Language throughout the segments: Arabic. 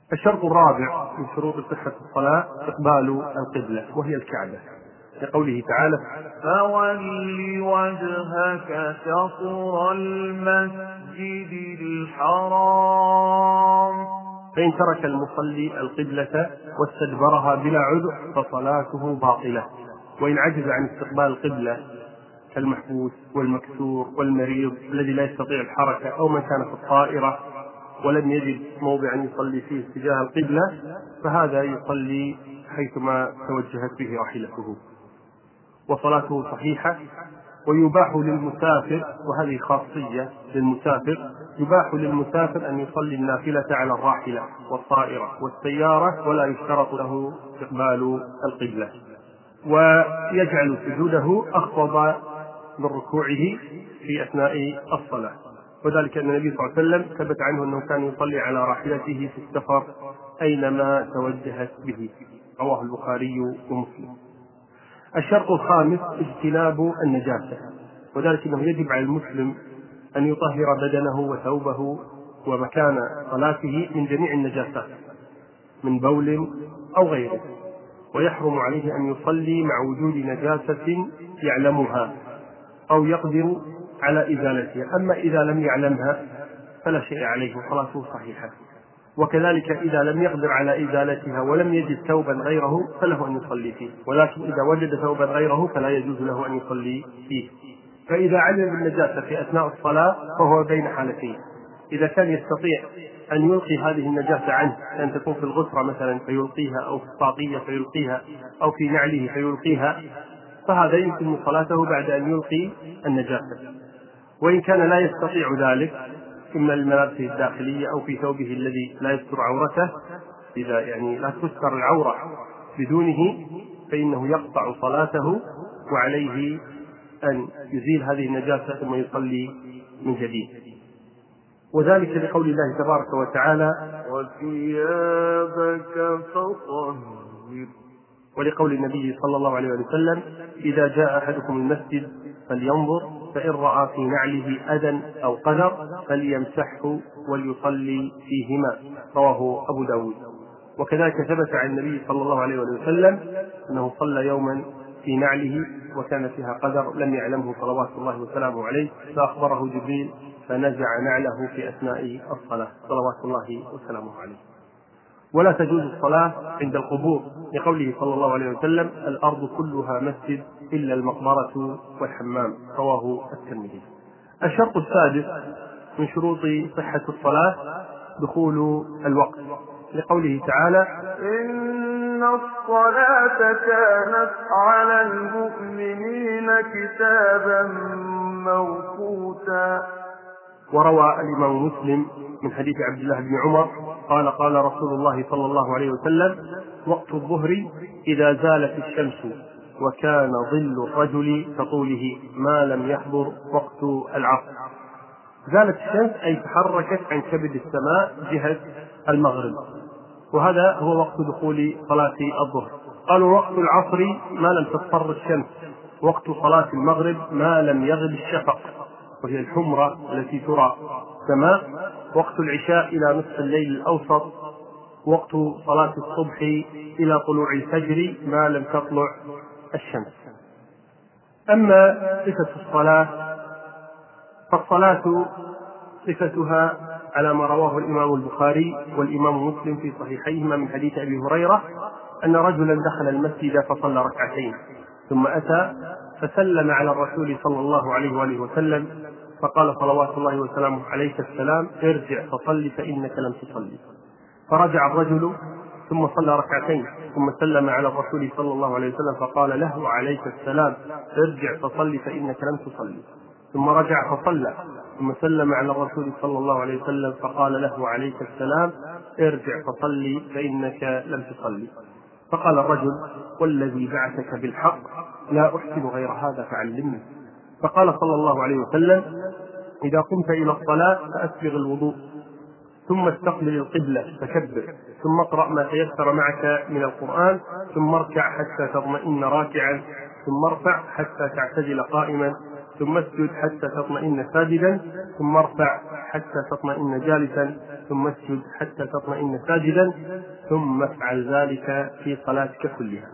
الشرط الرابع من شروط صحة الصلاة استقبال القبلة وهي الكعبة، لقوله تعالى: فول وجهك شطر المسجد الحرام. فإن ترك المصلي القبلة واستدبرها بلا عذر فصلاته باطلة. وإن عجز عن استقبال القبلة كالمحبوس والمكسور والمريض الذي لا يستطيع الحركة، أو من كان في الطائرة ولم يجد موضعا يصلي فيه اتجاه القبلة، فهذا يصلي حيثما توجهت به راحلته وصلاته صحيحة. ويباح للمسافر، وهذه خاصية للمسافر، يباح للمسافر أن يصلي النافلة على الراحلة والطائرة والسيارة، ولا يشترط له استقبال القبلة، ويجعل سجوده أخفض من ركوعه في أثناء الصلاة. وذلك أن النبي صلى الله عليه وسلم ثبت عنه أنه كان يصلي على راحلته في السفر أينما توجهت به، رواه البخاري ومسلم. الشرط الخامس اجتناب النجاسة، وذلك أنه يجب على المسلم أن يطهر بدنه وثوبه ومكان صلاته من جميع النجاسات من بول أو غيره، ويحرم عليه أن يصلي مع وجود نجاسة يعلمها أو يقدر على إزالتها. أما إذا لم يعلمها فلا شيء عليه، صلاته صحيحة. وكذلك إذا لم يقدر على إزالتها ولم يجد ثوبا غيره فله أن يصلي فيه، ولكن إذا وجد ثوبا غيره فلا يجوز له أن يصلي فيه. فإذا علم بالنجاسة في أثناء الصلاة فهو بين حالتين: إذا كان يستطيع أن يلقي هذه النجاسة عنه، أن تكون في الغسرة مثلا فيلقيها، أو في الطاقية فيلقيها، أو في نعله فيلقيها، فهذا يتم صلاته بعد أن يلقي النجاسة. وإن كان لا يستطيع ذلك، إما لملابسه الداخلية أو في ثوبه الذي لا يستر عورته، إذا يعني لا تستر العورة بدونه، فإنه يقطع صلاته وعليه أن يزيل هذه النجاسة ثم يصلي من جديد. وذلك لقول الله تبارك وتعالى: وثيابك فطهر. ولقول النبي صلى الله عليه وسلم: إذا جاء أحدكم المسجد فلينظر، فإن رأى في نعله أذى أو قدر فليمسحه وليصلي فيهما، رواه أبو داود. وكذلك ثبت عن النبي صلى الله عليه وسلم أنه صلى يوما في نعله وكان فيها قدر لم يعلمه صلوات الله وسلامه عليه، فأخبره جبريل فنزع نعله في أثناء الصلاة صلوات الله وسلامه عليه. ولا تجوز الصلاة عند القبور، لقوله صلى الله عليه وسلم: الأرض كلها مسجد إلا المقبرة والحمام، رواه الترمذي. الشرط السادس من شروط صحة الصلاة دخول الوقت، لقوله تعالى: إن الصلاة كانت على المؤمنين كتابا موقوتا. وروى الإمام مسلم من حديث عبد الله بن عمر قال: قال رسول الله صلى الله عليه وسلم: وقت الظهر إذا زالت الشمس وكان ظل الرجل كطوله ما لم يحضر وقت العصر. زالت الشمس أي تحركت عن كبد السماء جهة المغرب، وهذا هو وقت دخول صلاة الظهر. قالوا: وقت العصر ما لم تصفر الشمس، وقت صلاة المغرب ما لم يغب الشفق وهي الحمرة التي ترى السماء، وقت العشاء إلى نصف الليل الأوسط، وقت صلاة الصبح إلى طلوع الفجر ما لم تطلع الشمس. أما صفة الصلاة فالصلاة صفتها على ما رواه الإمام البخاري والإمام مسلم في صحيحيهما من حديث أبي هريرة أن رجلا دخل المسجد فصلى ركعتين ثم أتى فسلم على الرسول صلى الله عليه وآله وسلم، فقال صلوات الله وسلامه عليك السلام، ارجع فصل فإنك لم تصلي. فرجع الرجل ثم صلى ركعتين ثم سلم على الرسول صلى الله عليه وسلم فقال له عليك السلام، ارجع فصل فإنك لم تصلي. ثم رجع فصلى ثم سلم على الرسول صلى الله عليه وسلم فقال له عليك السلام، ارجع فصلي فإنك لم تصلي. فقال الرجل: والذي بعثك بالحق لا أحسن غير هذا فعلمني. فقال صلى الله عليه وسلم: إذا قمت إلى الصلاة فأسبغ الوضوء، ثم استقبل القبلة فكبر، ثم اقرأ ما تيسر معك من القرآن، ثم اركع حتى تطمئن راكعا، ثم ارفع حتى تعتدل قائما، ثم اسجد حتى تطمئن ساجدا، ثم ارفع حتى تطمئن جالسا، ثم اسجد حتى تطمئن ساجدا، ثم افعل ذلك في صلاتك كلها.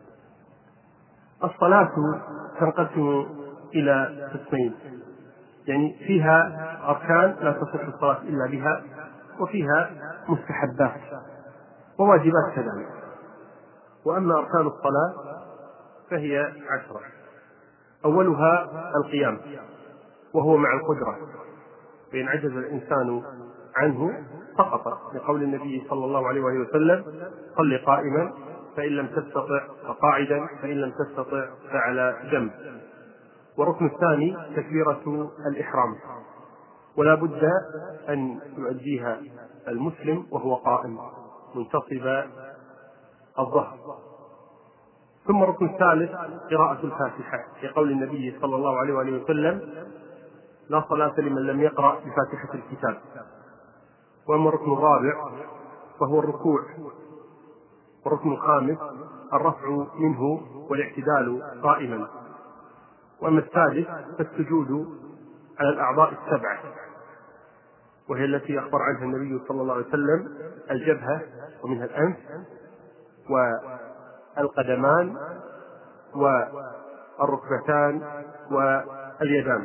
الصلاة تنقسم إلى قسمين، يعني فيها أركان لا تصح الصلاة إلا بها، وفيها مستحبات وواجبات كذلك. وأما أركان الصلاة فهي 10. أولها القيام، وهو مع القدرة، فإن عجز الإنسان عنه سقط، لقول النبي صلى الله عليه وسلم: صل قائما، فإن لم تستطع فقاعدا، فإن لم تستطع فعلى جنب. والركن الثاني تكبيرة الإحرام، ولا بد أن يؤديها المسلم وهو قائم منتصب الظهر. ثم الركن الثالث قراءة الفاتحة، لقول النبي صلى الله عليه وسلم: لا صلاة لمن لم يقرأ بفاتحة الكتاب. وأما الركن الرابع فهو الركوع، والركن الخامس الرفع منه والاعتدال قائما. وأما السادس فالسجود على الأعضاء 7، وهي التي أخبر عنها النبي صلى الله عليه وسلم: الجبهة، ومنها الأنف، والقدمان، والركبتان، واليدان.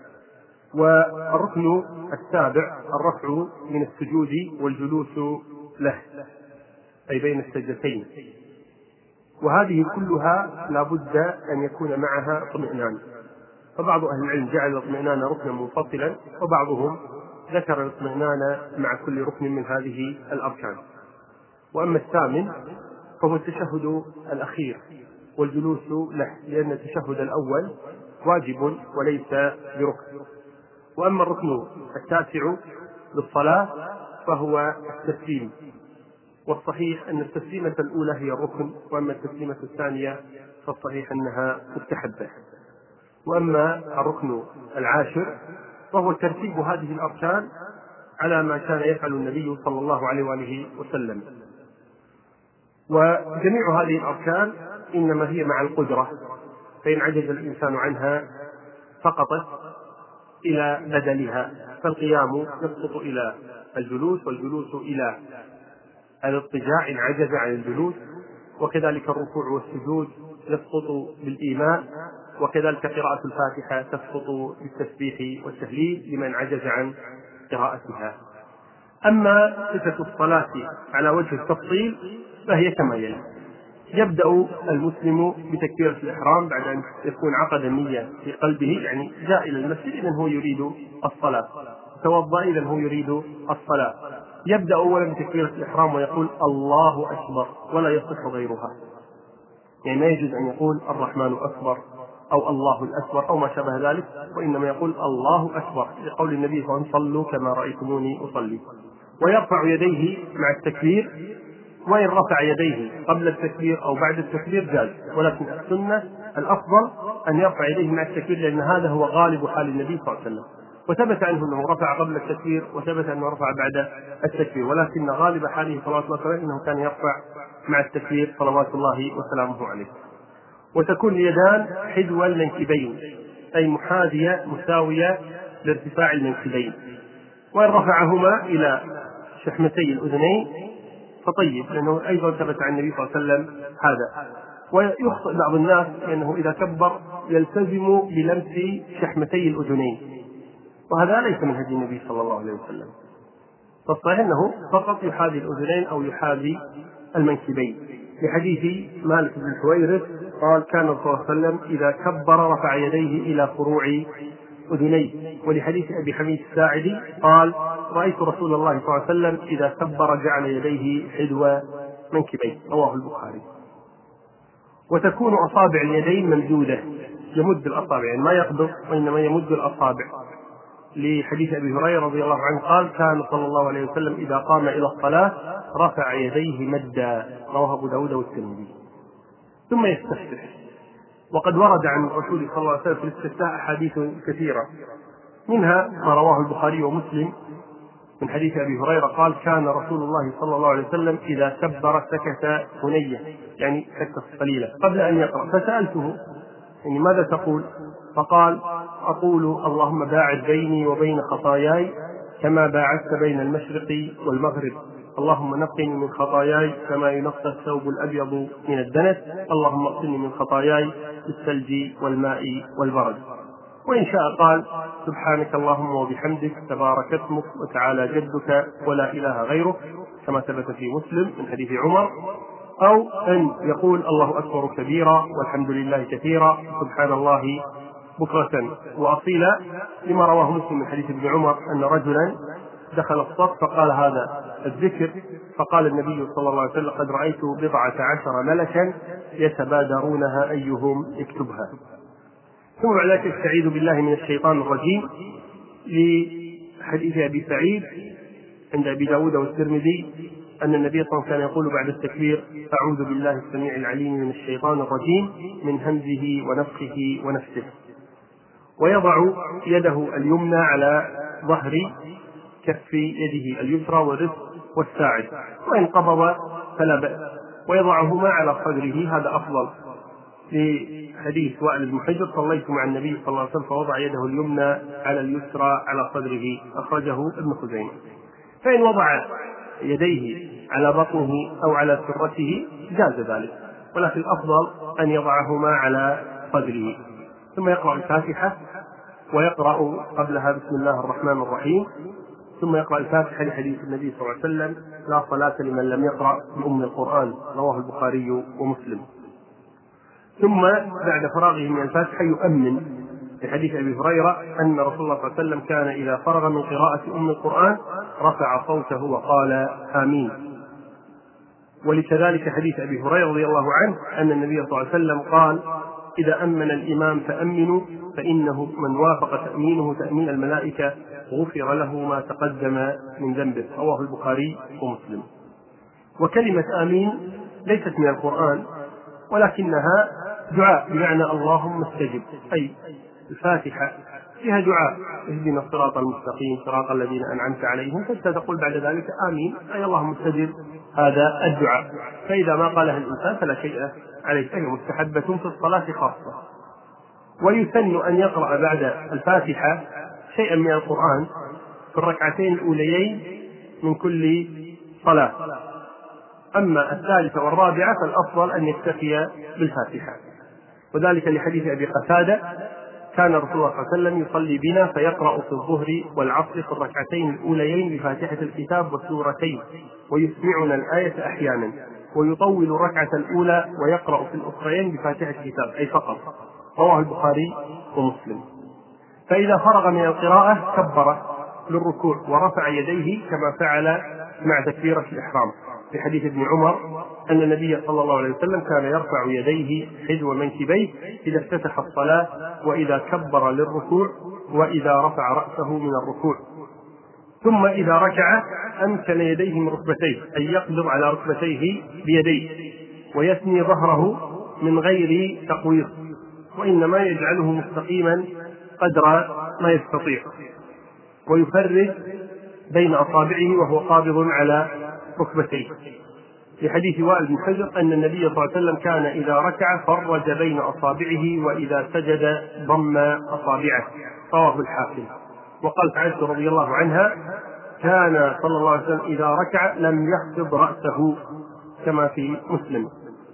والركن السابع الرفع من السجود والجلوس له، أي بين السجدتين. وهذه كلها لا بد أن يكون معها اطمئنان، فبعض أهل العلم جعل الاطمئنان ركنا منفصلا، وبعضهم ذكر الاطمئنان مع كل ركن من هذه الأركان. وأما الثامن فهو التشهد الأخير والجلوس له، لأن التشهد الأول واجب وليس بركن. وأما الركن التاسع للصلاة فهو التسليم، والصحيح أن التسليمة الأولى هي الركن، وأما التسليمة الثانية فالصحيح أنها مستحبة. وأما الركن العاشر فهو ترتيب هذه الأركان على ما كان يفعل النبي صلى الله عليه وآله وسلم. وجميع هذه الأركان إنما هي مع القدرة، فإن عجز الإنسان عنها سقطت إلى بدلها، فالقيام يسقط إلى الجلوس، والجلوس إلى الاضطجاع إن عجز عن الجلوس، وكذلك الركوع والسجود يسقط بالإيماء، وكذلك قراءة الفاتحة تسقط بالتسبيح والتهليل لمن عجز عن قراءتها. أما صفة الصلاة على وجه التفصيل فهي كما يلي: يبدأ المسلم بتكبيرة الإحرام بعد أن يكون عقد النية في قلبه، يعني جاء إلى المسجد إذن هو يريد الصلاة، توضأ إذن هو يريد الصلاة. يبدأ أولا بتكبيرة الإحرام ويقول الله أكبر، ولا يصح غيرها، يعني ما يجوز أن يقول الرحمن أكبر أو الله الأكبر أو ما شابه ذلك، وإنما يقول الله أكبر، لقول النبي صلى الله عليه وسلم: صلوا كما رأيتموني أصلي. ويرفع يديه مع التكبير، وإن رفع يديه قبل التكبير أو بعد التكبير جاز، ولكن السنة الأفضل أن يرفع يديه مع التكبير، لأن هذا هو غالب حال النبي صلى الله عليه وسلم. وثبت عنه أنه رفع قبل التكبير، وثبت أنه رفع بعد التكبير، ولكن غالب حاله صلى الله عليه وسلم أنه كان يرفع مع التكبير صلوات الله وسلامه عليه. وتكون اليدان حذو المنكبين، أي محاذية مساوية لارتفاع المنكبين. وإن رفعهما إلى شحمتي الأذنين فطيب، لأنه أيضا ثبت عن النبي صلى الله عليه وسلم هذا. ويخطئ بعض الناس لأنه إذا كبر يلتزم بلمس شحمتي الأذنين، وهذا ليس من هدي النبي صلى الله عليه وسلم، فالصحيح أنه فقط يحاذي الأذنين أو يحاذي المنكبين، لحديث مالك بن الحويرث قال: كان صلى الله عليه وسلم إذا كبر رفع يديه إلى فروع أذنيه. ولحديث أبي حميد الساعدي قال: رأيت رسول الله صلى الله عليه وسلم إذا كبر جعل يديه حذو منكبيه، رواه البخاري. وتكون أصابع اليدين ممدودة، يمد الأصابع، يعني ما يقبض وإنما يمد الأصابع، لحديث أبي هريرة رضي الله عنه قال: كان صلى الله عليه وسلم إذا قام إلى الصلاة رفع يديه مدا، رواه أبو داود والترمذي. ثم يستفتح، وقد ورد عن الرسول صلى الله عليه وسلم في الاستفتاح أحاديث كثيرة، منها ما رواه البخاري ومسلم من حديث أبي هريرة قال: كان رسول الله صلى الله عليه وسلم إذا كبر سكت ثنية، يعني سكت قليلا قبل أن يقرأ، فسألته: يعني ماذا تقول؟ فقال: أقول اللهم باعد بيني وبين خطاياي كما باعدت بين المشرق والمغرب. اللهم نقني من خطاياي كما ينقى الثوب الأبيض من الدنس. اللهم اغسلني من خطاياي بالثلج والماء والبرد. وإن شاء قال سبحانك اللهم وبحمدك تبارك اسمك وتعالى جدك ولا إله غيرك، كما ثبت في مسلم من حديث عمر، أو أن يقول الله أكبر كبيرا والحمد لله كثيرا سبحان الله بكرة وأصيلا، لما رواه مسلم من حديث ابن عمر أن رجلا دخل الصف فقال هذا الذكر، فقال النبي صلى الله عليه وسلم قد رأيت 14 ملكا يتبادرونها أيهم يكتبها. ثم بعد ذلك استعيذ بالله من الشيطان الرجيم لحديث أبي سعيد عند أبي داود والترمذي أن النبي صلى الله عليه وسلم كان يقول بعد التكبير أعوذ بالله السميع العليم من الشيطان الرجيم من همزه ونفخه ونفسه، ويضع يده اليمنى على ظهر كف يده اليسرى والرزق والساعد، وإن قبض فلا بأس، ويضعهما على صدره، هذا أفضل. لحديث وائل بن حجر صليت مع النبي صلى الله عليه وسلم فوضع يده اليمنى على اليسرى على صدره، أخرجه ابن خزيمة. فإن وضع يديه على بطنه أو على سرته جاز ذلك، ولكن الأفضل أن يضعهما على صدره، ثم يقرأ الفاتحة ويقرأ قبلها بسم الله الرحمن الرحيم، ثم يقرأ الفاتحة لحديث النبي صلى الله عليه وسلم لا صلاة لمن لم يقرأ بأم القرآن، رواه البخاري ومسلم. ثم بعد فراغه من الفاتحة يؤمن، لحديث أبي هريرة أن رسول الله صلى الله عليه وسلم كان إذا فرغ من قراءة أم القرآن رفع صوته وقال آمين. ولكذلك حديث أبي هريرة رضي الله عنه أن النبي صلى الله عليه وسلم قال إذا أمن الإمام فأمنوا فإنه من وافق تأمينه تأمين الملائكة غفر له ما تقدم من ذنبه، رواه البخاري ومسلم. وكلمة آمين ليست من القرآن ولكنها دعاء، بمعنى اللهم استجب، أي الفاتحة فيها دعاء اهدنا الصراط المستقيم صراط الذين أنعمت عليهم، فأنت تقول بعد ذلك آمين أي اللهم استجب هذا الدعاء. فإذا ما قالها الإنسان فلا شيء عليه، فهي مستحبة في الصلاة خاصة. ويسن أن يقرأ بعد الفاتحة شيئا من القرآن في الركعتين الأوليين من كل صلاة، أما الثالثة والرابعة فالأفضل أن يكتفي بالفاتحة، وذلك لحديث أبي قتادة كان رسول الله صلى الله عليه وسلم يصلي بنا فيقرأ في الظهر والعصر في الركعتين الأوليين بفاتحة الكتاب والسورتين ويسمعنا الآية أحيانا، ويطول الركعة الأولى ويقرأ في الأخرين بفاتحة الكتاب أي فقط، رواه البخاري ومسلم. فإذا فرغ من القراءة كبر للركوع ورفع يديه كما فعل مع تكبيرة الإحرام، في حديث ابن عمر أن النبي صلى الله عليه وسلم كان يرفع يديه حذو منكبيه إذا افتتح الصلاة وإذا كبر للركوع وإذا رفع رأسه من الركوع، ثم إذا ركع أمكن يديه من ركبتيه أي يقدر على ركبتيه بيديه، ويثني ظهره من غير تقويض، وإنما يجعله مستقيما قدر ما يستطيع، ويفرج بين أصابعه وهو قابض على ركبتيه، في حديث وائل بن حجر أن النبي صلى الله عليه وسلم كان إذا ركع فرج بين أصابعه وإذا سجد ضم أصابعه، رواه الحاكم. وقالت عائشة رضي الله عنها كان صلى الله عليه وسلم إذا ركع لم يخفض رأسه كما في مسلم.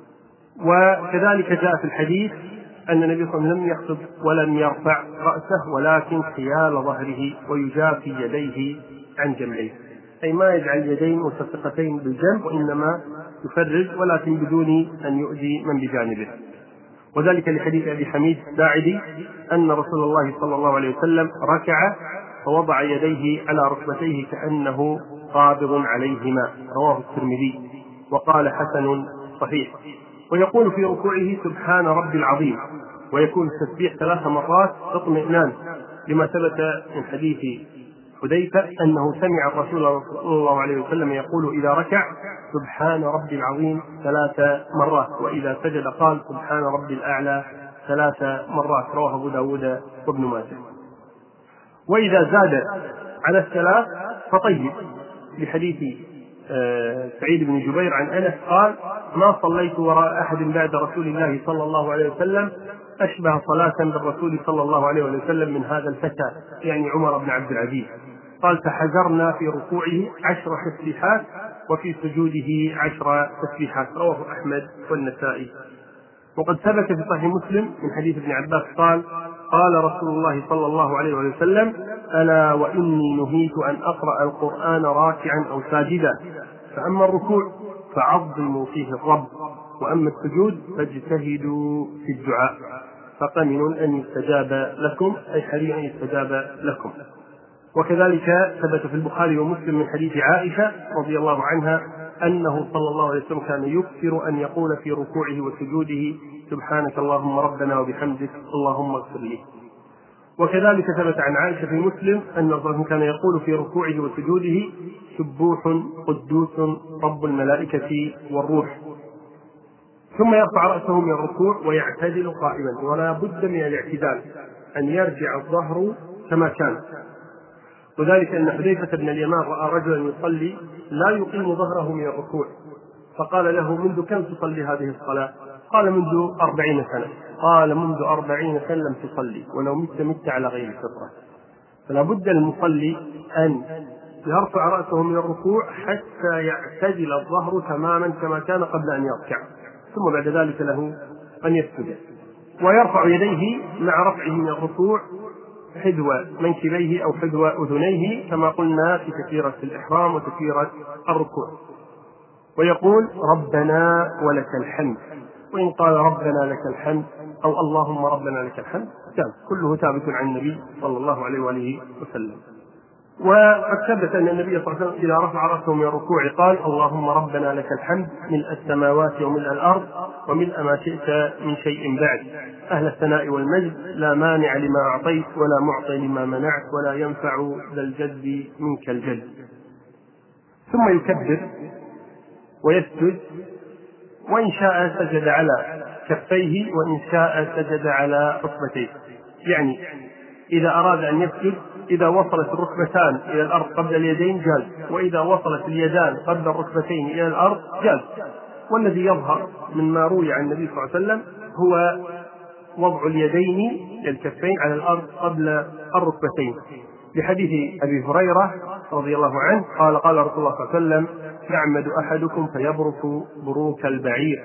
وكذلك جاء في الحديث أن النبي صلى الله عليه وسلم لم يخفض ولم يرفع رأسه ولكن حيال ظهره ويجافي يديه عن جنبيه، أي ما يجعل اليدين ملتصقتين بالجنب، وإنما يفرج ولكن بدون أن يؤذي من بجانبه. وذلك لحديث أبي حميد الساعدي أن رسول الله صلى الله عليه وسلم ركع فوضع يديه على ركبتيه كأنه قابض عليهما، رواه الترمذي وقال حسن صحيح. ويقول في ركوعه سبحان ربي العظيم، ويكون التسبيح 3 مرات اطمئنان، لما ثبت من حديث حذيفة أنه سمع الرسول صلى الله عليه وسلم يقول إذا ركع سبحان ربي العظيم 3 مرات، وإذا سجد قال سبحان ربي الأعلى 3 مرات، رواه أبو داود وابن ماجه. وإذا زاد على 3 فطيب، لحديث سعيد بن جبير عن أنس قال ما صليت وراء أحد بعد رسول الله صلى الله عليه وسلم أشبه صلاة بالرسول صلى الله عليه وسلم من هذا الفتى، يعني عمر بن عبد العزيز، قال فحجرنا في ركوعه 10 تسبيحات وفي سجوده 10 تسبيحات، رواه أحمد والنسائي. وقد ثبت في صحيح مسلم من حديث ابن عباس قال قال رسول الله صلى الله عليه وسلم ألا وإني نهيت أن أقرأ القرآن راكعا أو ساجدا، فأما الركوع فعظموا فيه الرب، وأما السجود فاجتهدوا في الدعاء فقمن أن يستجاب لكم، أي حري أن يستجاب لكم. وكذلك ثبت في البخاري ومسلم من حديث عائشة رضي الله عنها أنه صلى الله عليه وسلم كان يكثر أن يقول في ركوعه وسجوده سبحانك اللهم ربنا وبحمدك اللهم اغفر لي. وكذلك ثبت عن عائشة في مسلم أن الرسول كان يقول في ركوعه وسجوده سبوح قدوس رب الملائكة والروح، ثم يرفع رأسه من الركوع ويعتدل قائما، ولا بد من الاعتدال أن يرجع الظهر كما كان. وذلك أن حذيفة بن اليمان رأى رجلا يصلي لا يقيم ظهره من الركوع، فقال له منذ كم تصلي هذه الصلاة؟ قال منذ 40 سنة. قال منذ 40 سنة لم تصلي، ولو مت على غير الفطرة. فلا بد المصلي أن يرفع رأسه من الركوع حتى يعتدل الظهر تماما كما كان قبل أن يركع، ثم بعد ذلك له أن يسجد، ويرفع يديه مع رفعه من الركوع حذو منكبيه أو حذو أذنيه كما قلنا في تكبيرة الإحرام وتكبيرة الركوع، ويقول ربنا ولك الحمد. وإن قال ربنا لك الحمد أو اللهم ربنا لك الحمد كله ثابت عن النبي صلى الله عليه وآله وسلم. وقد ثبت أن النبي صلى الله عليه وسلم إذا رفع رأسه من الركوع قال اللهم ربنا لك الحمد ملء السماوات وملء الأرض وملء ما شئت من شيء بعد، أهل الثناء والمجد لا مانع لما أعطيت ولا معطي لما منعت ولا ينفع ذا الجد منك الجد. ثم يكبر ويسجد، وإن شاء سجد على كفيه وإن شاء سجد على ركبتيه. يعني إذا أراد أن يسجد إذا وصلت الركبتان إلى الأرض قبل اليدين جاز، وإذا وصلت اليدان قبل الركبتين إلى الأرض جاز. والذي يظهر مما روي عن النبي صلى الله عليه وسلم هو وضع اليدين للكفين على الأرض قبل الركبتين، لحديث أبي هريرة رضي الله عنه قال قال رسول الله صلى الله عليه وسلم يعمد أحدكم فيبرك بروك البعير.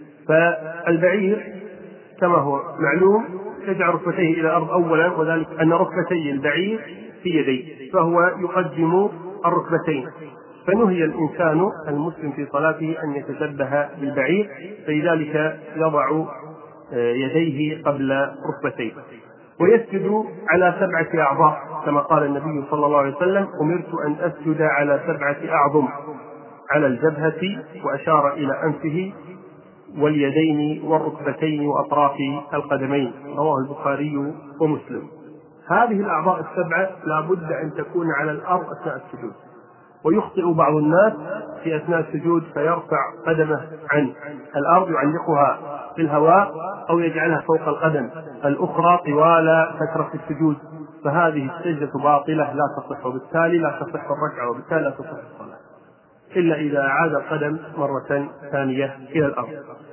فالبعير كما هو معلوم يجعل ركبتيه إلى الأرض أولا، وذلك أن ركبتي البعير في يديه فهو يقدم الركبتين، فنهي الإنسان المسلم في صلاته أن يتشبه بالبعير، فلذلك يضع يديه قبل ركبتيه. ويسجد على 7 أعضاء كما قال النبي صلى الله عليه وسلم أمرت أن أسجد على 7 أعظم، على الجبهة وأشار إلى أنفه واليدين والركبتين وأطراف القدمين، رواه البخاري ومسلم. هذه الأعضاء 7 لا بد أن تكون على الأرض أثناء السجود، ويخطئ بعض الناس في أثناء السجود فيرفع قدمه عن الأرض يعلقها في الهواء أو يجعلها فوق القدم الأخرى طوال فترة السجود، فهذه السجدة باطلة لا تصح، وبالتالي لا تصح الركعة، وبالتالي لا تصح الصلاة إلا إذا عاد القدم مرة ثانية إلى الأرض.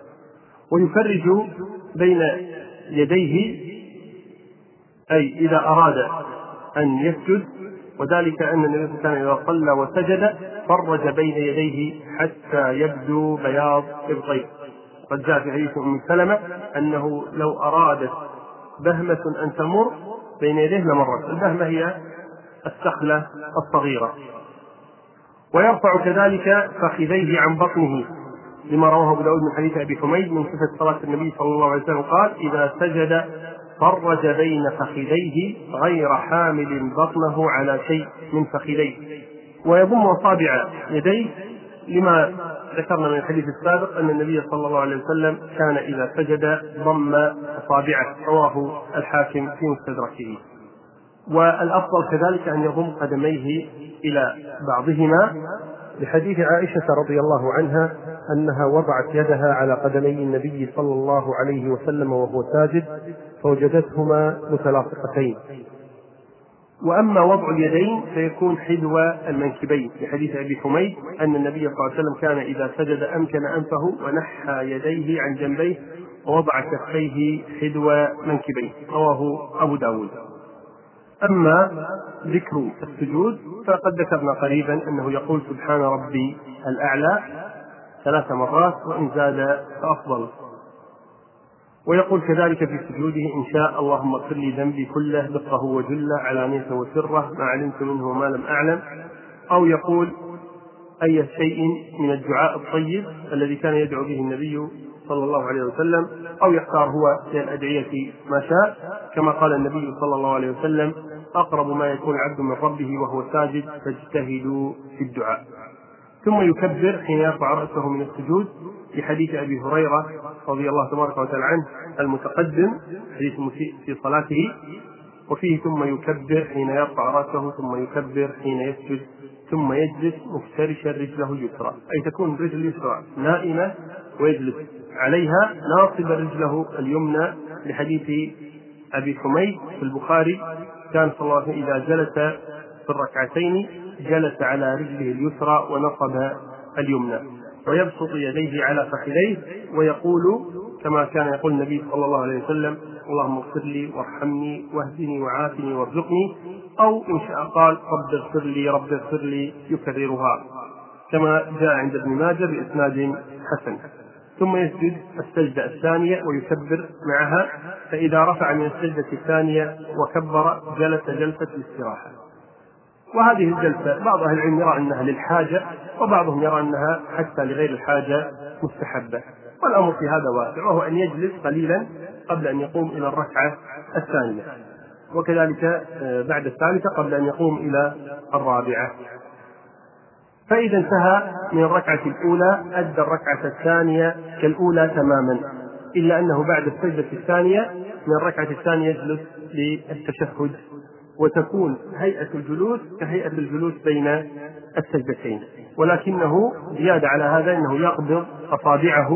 ويفرج بين يديه أي إذا أراد أن يسجد، وذلك أن النبي كان إذا صلى وسجد فرج بين يديه حتى يبدو بياض إبطيه. قد جاء في حديث أم سلمة أنه لو أرادت بهمة أن تمر بين يديه لمرت. البهمة هي السخلة الصغيرة. ويرفع كذلك فخذيه عن بطنه لما رواه أبو داود من حديث أبي حميد من صفة صلاة النبي صلى الله عليه وسلم قال إذا سجد فرج بين فخذيه غير حامل بطنه على شيء من فخذيه. ويضم أصابع يديه لما ذكرنا من الحديث السابق أن النبي صلى الله عليه وسلم كان إذا سجد ضم أصابعه، رواه الحاكم في مستدركه. والأفضل كذلك أن يضم قدميه إلى بعضهما، لحديث عائشة رضي الله عنها أنها وضعت يدها على قدمي النبي صلى الله عليه وسلم وهو ساجد فوجدتهما متلاصقتين. وأما وضع اليدين فيكون حذو المنكبين، لحديث أبي حميد أن النبي صلى الله عليه وسلم كان إذا سجد أمكن أنفه ونحى يديه عن جنبيه ووضع كفيه حذو منكبيه، رواه أبو داود. أما ذكر السجود فقد ذكرنا قريبا أنه يقول سبحان ربي الأعلى 3 مرات، وإن زاد فأفضل. ويقول كذلك في سجوده إن شاء اللهم اغفر لي ذنبي كله دقه وجله علانية وسره ما علمت منه وما لم أعلم. أو يقول أي شيء من الدعاء الطيب الذي كان يدعو به النبي صلى الله عليه وسلم، أو يختار هو من الأدعية ما شاء، كما قال النبي صلى الله عليه وسلم أقرب ما يكون العبد من ربه وهو ساجد فاجتهدوا في الدعاء. ثم يكبر حين يرفع رأسه من السجود في حديث أبي هريرة رضي الله تبارك وتعالى عنه المتقدم، حديث مسيء في صلاته، وفيه ثم يكبر حين يرفع رأسه، ثم يكبر حين يسجد، ثم يجلس مفترشا رجله اليسرى، أي تكون رجل اليسرى نائمة ويجلس عليها ناصب رجله اليمنى، لحديث أبي حميد في البخاري كان صلى الله عليه وسلم إذا جلس في الركعتين جلس على رجله اليسرى ونصب اليمنى، ويبسط يديه على فخذيه ويقول كما كان يقول النبي صلى الله عليه وسلم اللهم اغفر لي وارحمني واهدني وعافني وارزقني، أو إن شاء قال رب اغفر لي رب اغفر لي يكررها كما جاء عند ابن ماجه بإسناد حسن. ثم يسجد السجدة الثانية ويكبر معها، فإذا رفع من السجدة الثانية وكبر جلس جلسة الاستراحة. وهذه الجلسة بعض أهل العلم يرى أنها للحاجة، وبعضهم يرى أنها حتى لغير الحاجة مستحبة، والأمر في هذا واسع، وهو أن يجلس قليلا قبل أن يقوم إلى الركعة الثانية، وكذلك بعد الثالثة قبل أن يقوم إلى الرابعة. فإذا انتهى من الركعة الأولى أدى الركعة الثانية كالأولى تماما، إلا أنه بعد السجدة الثانية من الركعة الثانية يجلس للتشهد، وتكون هيئة الجلوس كهيئة الجلوس بين السجدتين، ولكنه زيادة على هذا أنه يقبض أصابعه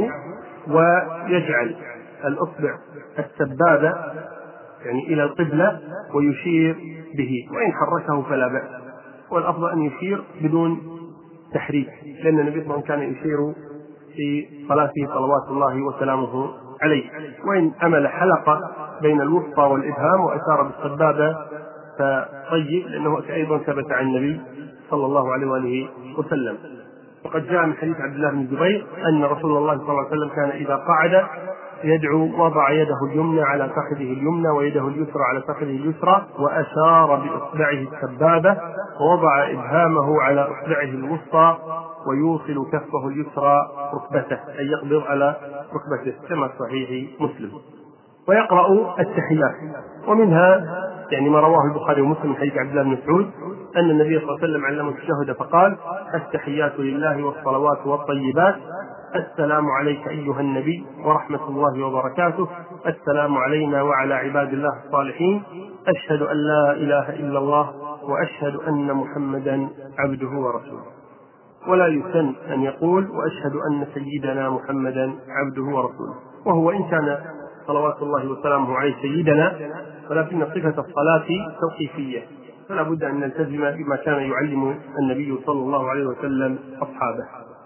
ويجعل الأصبع السبابة يعني إلى القبلة ويشير به، وإن حركه فلا بأس، والأفضل أن يشير بدون تحريك، لأن النبي صلى الله عليه وسلم كان يشير في صلاته صلوات الله وسلامه عليه. وإن أمل حلقة بين الوسطى والإبهام وأشار بالسبابة فطيب، لأنه أيضا ثبت عن النبي صلى الله عليه وآله وسلم. وقد جاء من حديث عبد الله بن الزبير أن رسول الله صلى الله عليه وسلم كان إذا قعد يدعو وضع يده اليمنى على فخذه اليمنى ويده اليسرى على فخذه اليسرى، وأشار بإصبعه السبابة ووضع إبهامه على إصبعه الوسطى ويوصل كفه اليسرى ركبته، أي يقبض على ركبته كما في صحيح مسلم. ويقرأ التحيات، ومنها يعني ما رواه البخاري ومسلم من حديث عبد الله بن مسعود أن النبي صلى الله عليه وسلم علمه التشهد فقال التحيات لله والصلوات والطيبات، السلام عليك أيها النبي ورحمة الله وبركاته، السلام علينا وعلى عباد الله الصالحين، أشهد أن لا إله إلا الله وأشهد أن محمدا عبده ورسوله. ولا يسن أن يقول وأشهد أن سيدنا محمدا عبده ورسوله، وهو إن كان صلوات الله وسلامه عليه سيدنا، ولكن صفة الصلاة توقيفية، فلا بد أن نلتزم بما كان يعلم النبي صلى الله عليه وسلم أصحابه.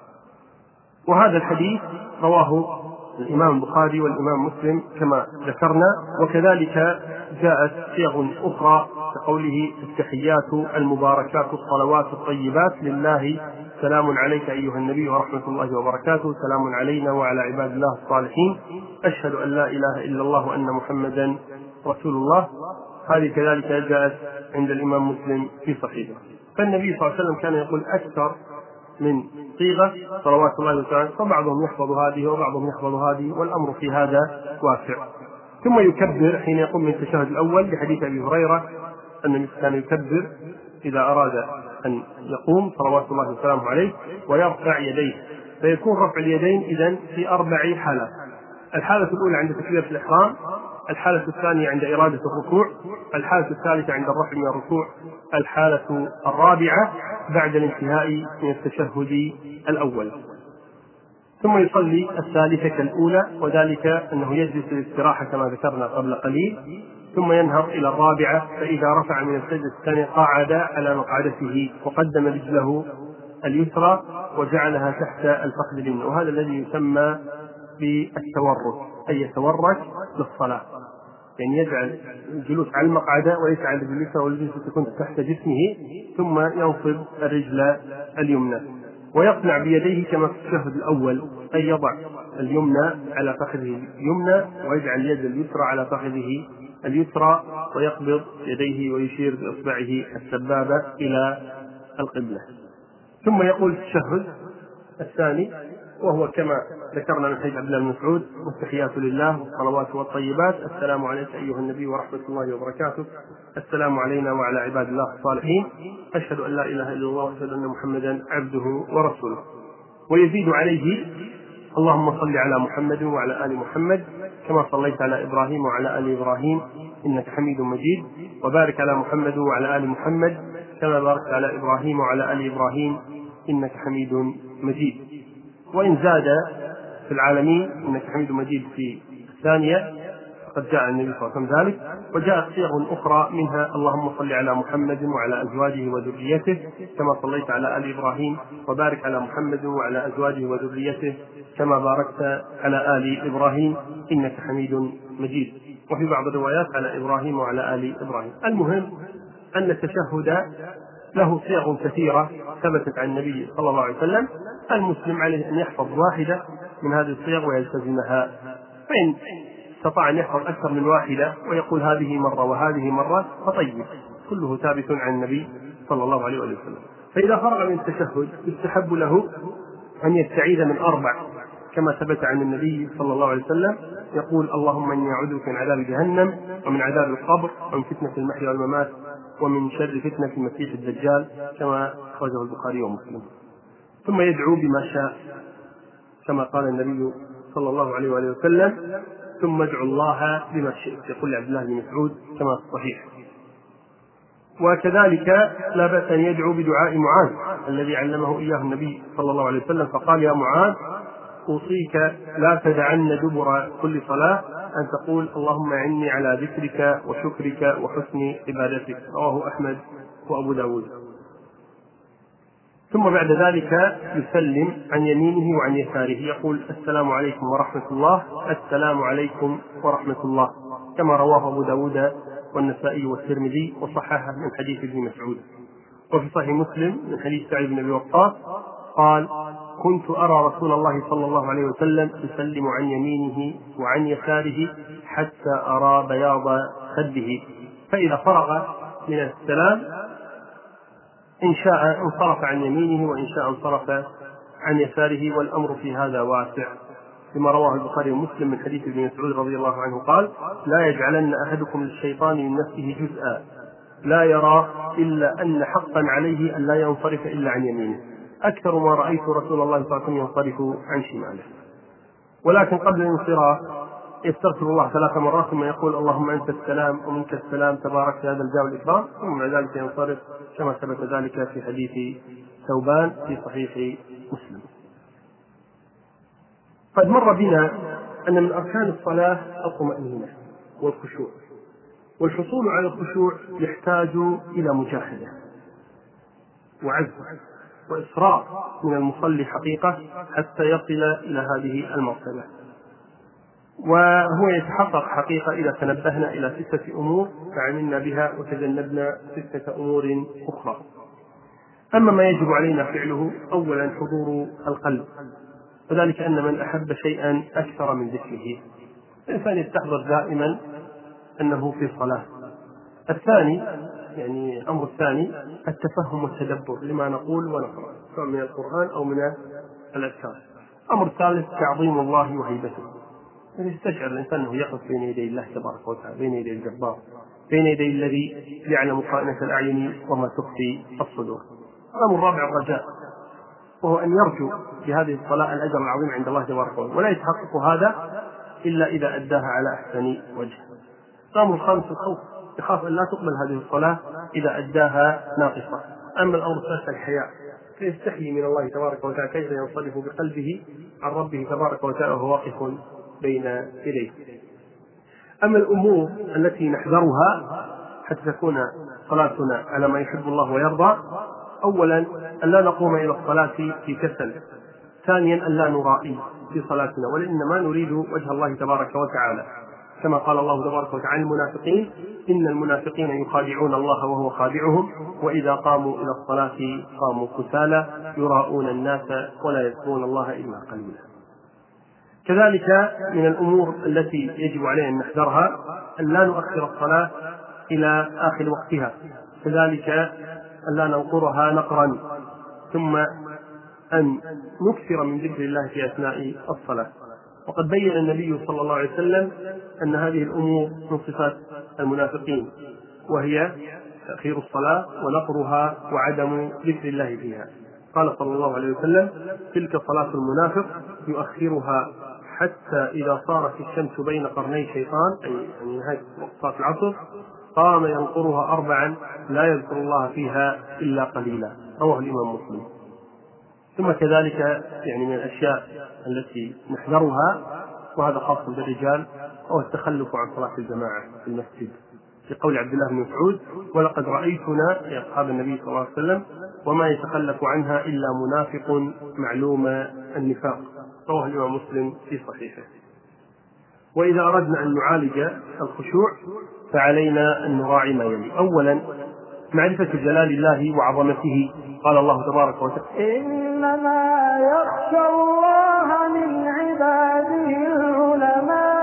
وهذا الحديث رواه الإمام البخاري والإمام مسلم كما ذكرنا، وكذلك جاءت صيغ أخرى كقوله التحيات المباركات الصلوات الطيبات لله، سلام عليك أيها النبي ورحمة الله وبركاته، سلام علينا وعلى عباد الله الصالحين، أشهد أن لا إله إلا الله وأن محمدا رسول الله. هذه كذلك جاءت عند الإمام مسلم في صحيحه. فالنبي صلى الله عليه وسلم كان يقول أكثر من صيغة صلوات الله وسلامه، فبعضهم يحفظ هذه وبعضهم يحفظ هذه، والأمر في هذا واسع. ثم يكبر حين يقوم من التشهد الأول لحديث أبي هريرة أن النبي كان يكبر إذا أراد أن يقوم صلوات الله وسلامه عليه ويرفع يديه، فيكون رفع اليدين إذن في 4 حالات: الحالة الأولى عند تكبيرة الإحرام، الحالة الثانية عند إرادة الركوع، الحالة الثالثة عند الرفع من الركوع، الحالة الرابعة بعد الانتهاء من التشهد الأول. ثم يصلي الثالثة كالأولى، وذلك أنه يجلس للاستراحة كما ذكرنا قبل قليل، ثم ينهض إلى الرابعة، فإذا رفع من السجدة الثانية قعد على مقعدته وقدم رجله اليسرى وجعلها تحت الفخذ اليمنى، وهذا الذي يسمى بالتورك، أي يتورك للصلاة. يعني يجعل الجلوس على المقعدة وليس على الجلوس، والجلوس تكون تحت جسمه، ثم ينصب الرجل اليمنى ويقنع بيديه كما في التشهد الأول، أي يضع اليمنى على فخذه اليمنى ويجعل اليد اليسرى على فخذه اليسرى ويقبض يديه ويشير بإصبعه السبابة إلى القبلة. ثم يقول التشهد الثاني، وهو كما ذكرنا من حديث عبد الله بن مسعود: والتحيات لله والصلوات والطيبات، السلام عليك أيها النبي ورحمة الله وبركاته، السلام علينا وعلى عباد الله الصالحين، أشهد أن لا إله إلا الله وأشهد أن محمدا عبده ورسوله. ويزيد عليه: اللهم صل على محمد وعلى آل محمد كما صليت على إبراهيم وعلى آل إبراهيم إنك حميد مجيد، وبارك على محمد وعلى آل محمد كما باركت على إبراهيم وعلى آل إبراهيم إنك حميد مجيد. وإن زاد في العالمين إنك حميد مجيد في الثانية فقد جاء النبي صلى الله عليه وسلم ذلك. وجاءت صيغ أخرى منها: اللهم صل على محمد وعلى أزواجه وذريته كما صليت على آل إبراهيم، وبارك على محمد وعلى أزواجه وذريته كما باركت على آل إبراهيم إنك حميد مجيد. وفي بعض الروايات على إبراهيم وعلى آل إبراهيم. المهم أن التشهد له صيغ كثيرة ثبتت عن النبي صلى الله عليه وسلم، المسلم عليه أن يحفظ واحدة من هذه الصيغ ويلتزمها، فإن استطاع أن يحفظ أكثر من واحدة ويقول هذه مرة وهذه مرة فطيب، كله ثابت عن النبي صلى الله عليه وسلم. فإذا فرغ من التشهد يستحب له أن يستعيذ من 4 كما ثبت عن النبي صلى الله عليه وسلم، يقول: اللهم إني أعوذ بك من عذاب جهنم ومن عذاب القبر ومن فتنة المحيا والممات ومن شر فتنة المسيح الدجال كما أخرجه البخاري ومسلم. ثم يدعو بما شاء كما قال النبي صلى الله عليه وسلم: ثم ادعوا الله بما شئت، يقول عبد الله بن مسعود كما في الصحيح. وكذلك لا بأس أن يدعو بدعاء معاذ الذي علمه إياه النبي صلى الله عليه وسلم، فقال: يا معاذ أوصيك لا تدعن دبر كل صلاة أن تقول: اللهم أعني على ذكرك وشكرك وحسن عبادتك. رواه أحمد وأبو داود. ثم بعد ذلك يسلم عن يمينه وعن يساره، يقول: السلام عليكم ورحمة الله، السلام عليكم ورحمة الله، كما رواه أبو داود والنسائي والترمذي وصححه من حديث ابن مسعود. وفي صحيح مسلم من حديث سعيد بن أبي وقاص قال: كنت أرى رسول الله صلى الله عليه وسلم يسلم عن يمينه وعن يساره حتى أرى بياض خده، فإذا فرغ من السلام إن شاء انصرف عن يمينه وإن شاء انصرف عن يساره، والأمر في هذا واسع، لما رواه البخاري ومسلم من حديث ابن مسعود رضي الله عنه قال: لا يجعلن أحدكم للشيطان من نفسه جزءا لا يرى إلا أن حقا عليه أن لا ينصرف إلا عن يمينه، أكثر ما رأيت رسول الله صلى الله عليه وسلم ينصرف عن شماله. ولكن قبل الانصراف يستغفر الله 3 مرات ثم يقول: اللهم أنت السلام ومنك السلام تبارك هذا الجاه والإكرام، ثم بعد ذلك ينصرف كما ثبت ذلك في حديث ثوبان في صحيح مسلم. قد مر بنا أن من أركان الصلاة الطمأنينة والخشوع، والحصول على الخشوع يحتاج إلى مجاهدة وعزم وإصرار من المصلي حقيقة حتى يصل إلى هذه المرتبة، وهو يتحقق حقيقة إذا تنبهنا إلى 6 أمور فعملنا بها وتجنبنا 6 أمور أخرى. أما ما يجب علينا فعله: أولا حضور القلب، وذلك أن من أحب شيئا أكثر من ذكره، الإنسان يستحضر دائما أنه في صلاة. الثاني يعني أمر الثاني التفهم والتدبر لما نقول ونقرأ سواء من القرآن أو من الأذكار. أمر الثالث تعظيم الله وهيبته، يستشعر الإنسان أنه يقف بين يدي الله تبارك وتعالى، بين يدي الجبار، بين يدي الذي يعلم خائنة الأعين وما تخفي الصدور. الأمر الرابع الرجاء، وهو أن يرجو بهذه الصلاة الأجر العظيم عند الله تبارك وتعالى، ولا يتحقق هذا إلا إذا أداها على أحسن وجه. الأمر الخامس الخوف، يخاف أن لا تقبل هذه الصلاة إذا أداها ناقصة. أما الأمر الثالث الحياء، فيستحيي من الله تبارك وتعالى كيف ينصرف بقلبه عن ربه تبارك وتعالى وهو واقف بين يديه. أما الأمور التي نحذرها حتى تكون صلاتنا على ما يحب الله ويرضى: أولا أن لا نقوم إلى الصلاة في كسل، ثانيا أن لا نرائي في صلاتنا، ولإنما نريد وجه الله تبارك وتعالى، كما قال الله تبارك وتعالى المنافقين: إن المنافقين يخادعون الله وهو خادعهم وإذا قاموا إلى الصلاة قاموا كسالى يراءون الناس ولا يذكرون الله إلا قليلا. كذلك من الأمور التي يجب علينا أن نحذرها أن لا نؤخر الصلاة إلى آخر وقتها، كذلك أن لا ننقرها نقرا، ثم أن نكثر من ذكر الله في أثناء الصلاة. وقد بين النبي صلى الله عليه وسلم أن هذه الأمور من صفات المنافقين، وهي تأخير الصلاة ونقرها وعدم ذكر الله فيها. قال صلى الله عليه وسلم: تلك صلاة المنافق يؤخرها حتى إذا صارت الشمس بين قرني شيطان، أي نهاية صلاة العصر، قام ينقرها 4 لا يذكر الله فيها إلا قليلا. رواه الإمام مسلم. ثم كذلك من الأشياء التي نحذرها، وهذا خاص بالرجال، هو التخلف عن صلاة الجماعة في المسجد، في قول عبد الله بن مسعود: ولقد رأيتنا يا أصحاب النبي صلى الله عليه وسلم وما يتخلف عنها إلا منافق معلوم النفاق. رواه الإمام مسلم في صحيحه. وإذا أردنا أن نعالج الخشوع فعلينا أن نراعي ما يلي: أولا معرفة جلال الله وعظمته. قال الله تبارك وتعالى: إنما يخشى الله من عباده العلماء.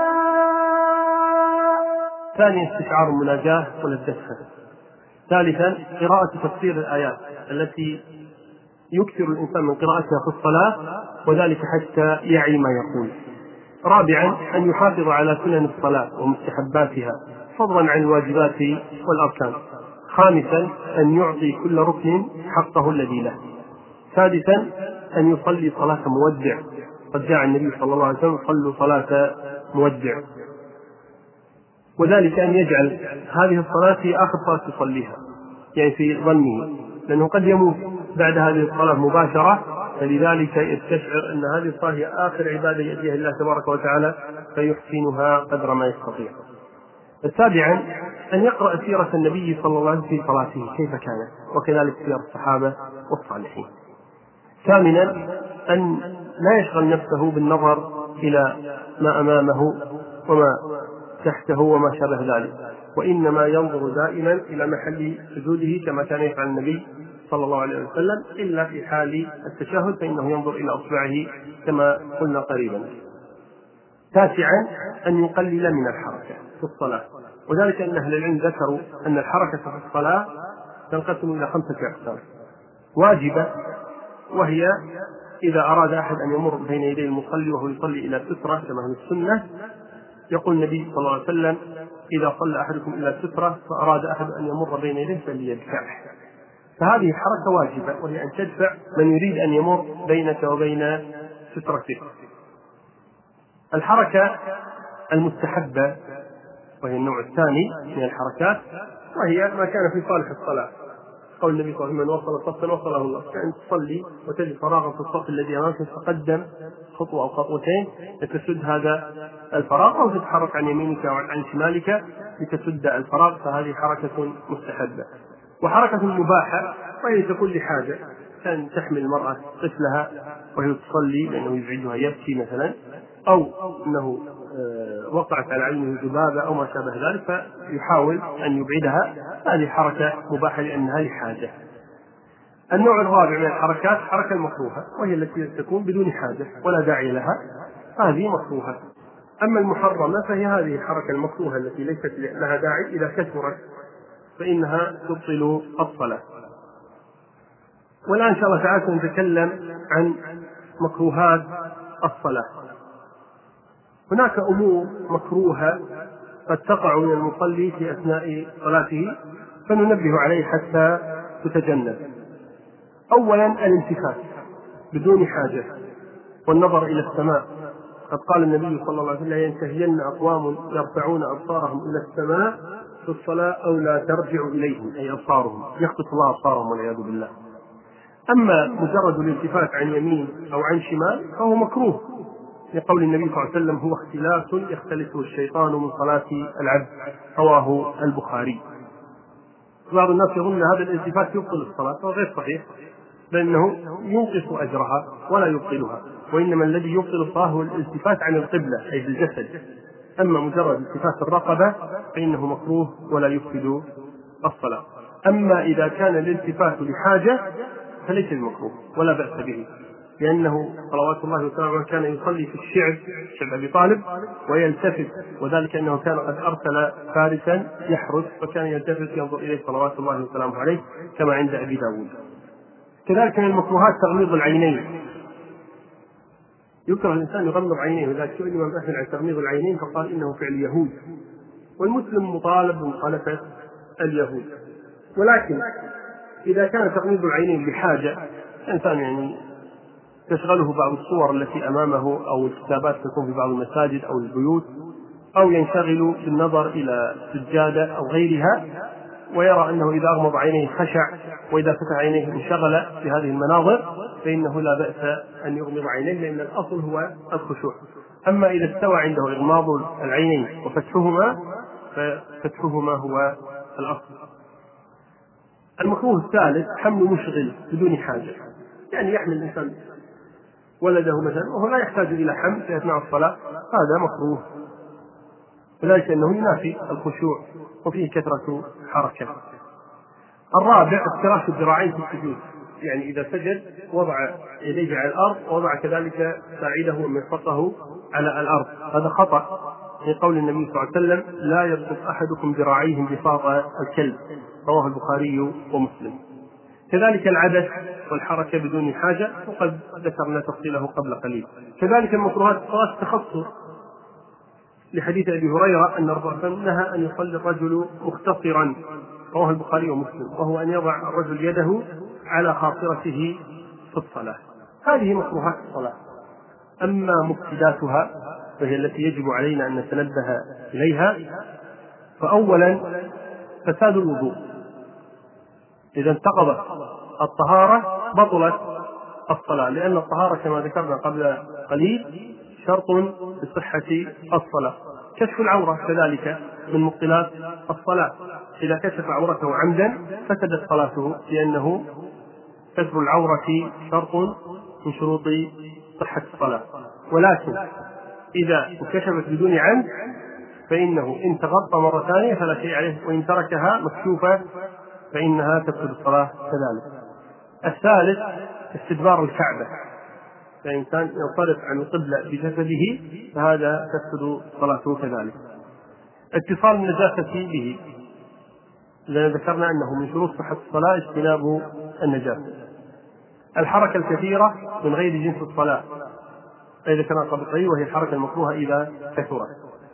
ثانيا استشعار المناجاة ولذتها. ثالثا قراءة تفسير الآيات التي يكثر الإنسان من قراءتها في الصلاة، وذلك حتى يعي ما يقول. رابعا أن يحافظ على سنن الصلاة ومستحباتها فضلا عن الواجبات والأركان. خامسا أن يعطي كل ركن حقه الذي له. سادسا أن يصلي صلاة مودع، قد جاء النبي صلى الله عليه وسلم: صلوا صلاة مودع، وذلك أن يجعل هذه الصلاة هي آخر صلاة يصليها، في ظنه، لأنه قد يموت بعد هذه الصلاة مباشرة، فلذلك يستشعر أن هذه الصلاة هي آخر عبادة يأتيها الله تبارك وتعالى فيحسنها قدر ما يستطيع. سابعا أن يقرأ سيرة النبي صلى الله عليه وسلم في صلاته كيف كانت، وكذلك سير الصحابة والصالحين. ثامنا أن لا يشغل نفسه بالنظر إلى ما أمامه وما تحته وما شابه ذلك، وإنما ينظر دائما إلى محل سجوده كما كان يفعل النبي صلى الله عليه وسلم، إلا في حال التشهد فإنه ينظر إلى أصبعه كما قلنا قريبا. تاسعا أن يقلل من الحركة في الصلاة، وذلك أن أهل العلم ذكروا أن الحركة في الصلاة تنقسم إلى 5 أقسام: واجبة، وهي إذا أراد أحد أن يمر بين يدي المصلي وهو يصلي إلى سترة كما هي السنة، يقول النبي صلى الله عليه وسلم: إذا صلى أحدكم إلى سترة فأراد أحد أن يمر بين يديه فليدفعه. فهذه حركة واجبة، وهي أن تدفع من يريد أن يمر بينك وبين سترتك. الحركة المستحبة وهي النوع الثاني من الحركات، وهي ما كان في صالح الصلاة، قول النبي صلى الله عليه وسلم: من وصل صفا وصله الله. كأن تصلي وتجد فراغا في الصف الذي أمامك تتقدم خطوة أو خطوتين لتسد هذا الفراغ، أو تتحرك عن يمينك أو عن شمالك لتسد الفراغ، فهذه حركة مستحبة. وحركة مباحة وهي تكون لحاجة، كان تحمل المرأة طفلها وهي تصلي لأنه يزعجها يبكي مثلا، أو أنه وقعت على عينه ذبابة أو ما شابه ذلك فيحاول أن يبعدها، هذه حركة مباحة لأنها لحاجة. النوع الرابع من الحركات حركة المكروهة، وهي التي تكون بدون حاجة ولا داعي لها، هذه مكروهة. أما المحرمة فهي هذه الحركة المكروهة التي ليست لها داعي، إذا كثرت فإنها تبطل الصلاة. والآن إن شاء الله تعالى سنتكلم عن مكروهات الصلاة. هناك أمور مكروهة قد تقع من المصلي في أثناء صلاته فننبه عليه حتى تتجنب. أولا الالتفات بدون حاجة والنظر إلى السماء، قد قال النبي صلى الله عليه وسلم: ينتهين أقوام يرفعون أبصارهم إلى السماء في الصلاة أو لا ترجع إليهم، أي أبصارهم يخطف الله أبصارهم والعياذ بالله. أما مجرد الالتفات عن يمين أو عن شمال فهو مكروه، لقول النبي صلى الله عليه وسلم: هو اختلاس يختلسه الشيطان من صلاة العبد، رواه البخاري. بعض الناس يظن هذا الالتفات يبطل الصلاة، وهو غير صحيح، لأنه ينقص أجرها ولا يبطلها، وإنما الذي يبطل الصلاة هو الالتفات عن القبلة أي بالجسد، أما مجرد التفات الرقبة فإنه مكروه ولا يفسد الصلاة. أما إذا كان الالتفات لحاجة فليس المكروه ولا بأس به، لأنه صلوات الله وسلامه كان يصلي في الشعب، شعب أبي طالب، ويلتفت، وذلك أنه كان قد أرسل فارسا يحرس فكان يلتفت ينظر إليه صلوات الله وسلامه عليه كما عند أبي داود. كذلك من المكروهات تغميض العينين، يكره الإنسان يغمض عينيه، وإذا سئل الإمام أحمد عن تغميض العينين فقال إنه فعل يهود، والمسلم مطالب بمخالفة اليهود. ولكن إذا كان تغميض العينين بحاجة، الإنسان يعني تشغله بعض الصور التي أمامه أو الكتابات تكون في بعض المساجد أو البيوت، أو ينشغل بالنظر إلى سجادة أو غيرها ويرى أنه إذا أغمض عينيه خشع، وإذا فتح عينيه انشغل في هذه المناظر، فإنه لا بأس أن يغمض عينيه، لأن الأصل هو الخشوع. أما إذا استوى عنده إغماض العينين وفتحهما ففتحهما هو الأصل. المكروه الثالث حمل مشغل بدون حاجة، يعني يحمل الإنسان ولده مثلا وهو لا يحتاج إلى حمل في أثناء الصلاة، هذا مكروه، وذلك أنه ينافي الخشوع وفيه كثرة حركة. الرابع افتراش الذراعين في السجود، يعني إذا سجد وضع يديه على الأرض ووضع كذلك ساعده ومرفقه على الأرض، هذا خطأ في قول النبي صلى الله عليه وسلم: لا يبسط أحدكم ذراعيه بساط الكلب، رواه البخاري ومسلم. كذلك العبث والحركة بدون حاجة، وقد ذكرنا تفصيله قبل قليل. كذلك المكروهات الصلاة التخصص، لحديث أبي هريرة أن الرسول صلى الله عليه وسلم نهى أن يصلي الرجل مختصرا، رواه البخاري ومسلم، وهو أن يضع الرجل يده على خاصرته في الصلاة. هذه مكروهات الصلاة. أما مفسداتها وهي التي يجب علينا أن نتنبه إليها، فأولا فساد الوضوء، إذا انتقضت الطهارة بطلت الصلاة، لأن الطهارة كما ذكرنا قبل قليل شرط لصحة الصلاة. كشف العورة كذلك من مبطلات الصلاة، إذا كشف عورته عمدا فسدت صلاته، لأنه ستر العورة شرط من شروط صحة الصلاة. ولكن إذا كشفت بدون عمد فإنه إن تغطى مرة ثانية فلا شيء عليه، وإن تركها مكشوفة فإنها تفسد الصلاة كذلك. الثالث استدبار الكعبة، فإنسان ينصرف عن القبلة بجسده فهذا تفسد صلاته كذلك. اتصال النجاسة به، لأن ذكرنا أنه من شروط صحة الصلاة اجتناب النجاسة. الحركة الكثيرة من غير جنس الصلاة، أي ذكرنا قبل قليل، وهي الحركة المكروهة إذا كثرت.